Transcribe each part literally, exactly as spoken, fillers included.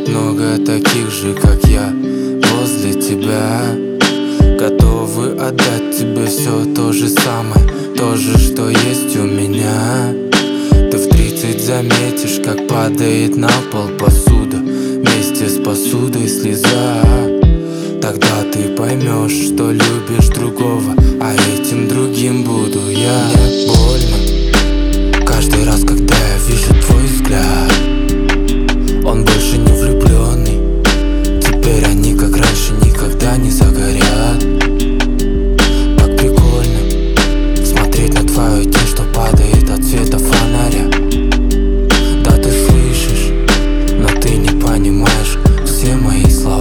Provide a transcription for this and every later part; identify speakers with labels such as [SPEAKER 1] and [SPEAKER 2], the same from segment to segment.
[SPEAKER 1] много таких же, как я, возле тебя, готовы отдать тебе все то же самое, то же, что есть у меня. Ты в тридцать заметишь, как падает на пол посуда, вместе с посудой слеза. Тогда ты поймешь, что любишь другого, а этим другим буду я. Мне больно каждый раз, когда я вижу твой взгляд. Он больше не влюбленный, теперь они, как раньше, никогда не загорят. Так прикольно смотреть на твою тень, что падает от света фонаря. Да, ты слышишь, но ты не понимаешь все мои слова.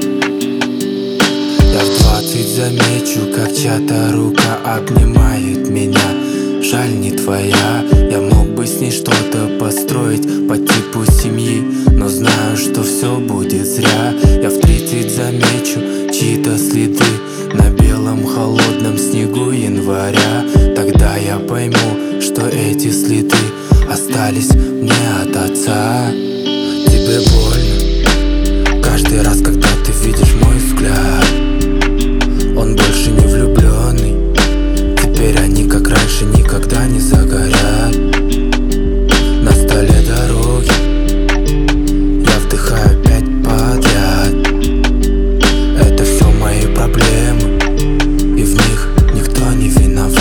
[SPEAKER 1] Я в двадцать замечу, как чья-то рука обнимает меня. Жаль, не твоя. Я мог бы с ней что-то построить по типу семьи, но знаю, что все будет зря. Я в тридцать замечу чьи-то следы на белом холодном снегу января. Тогда я пойму, что эти следы остались мне от отца. Тебе больно каждый раз, когда ты видишь мой взгляд. Он больше не влюбленный, теперь они, как раньше, никогда не загорят. На столе дороги я вдыхаю пять подряд. Это все мои проблемы, и в них никто не виноват.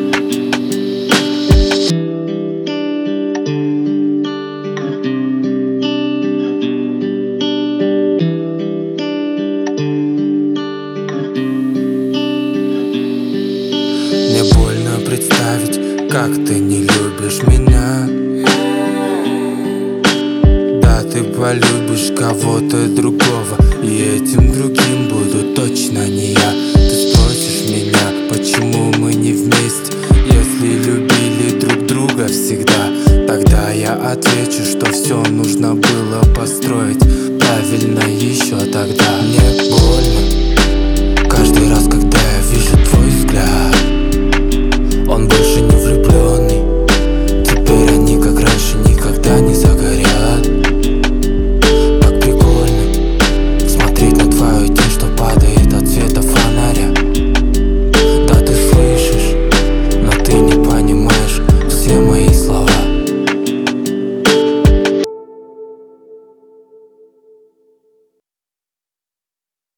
[SPEAKER 1] Мне больно представить, как ты не любишь меня. Да, ты полюбишь кого-то другого, и этим другим буду точно не я. Ты спросишь меня, почему мы не вместе, если любили друг друга всегда. Тогда я отвечу, что все нужно было построить правильно еще тогда. Мне больно каждый раз, когда я вижу твой взгляд. Он больше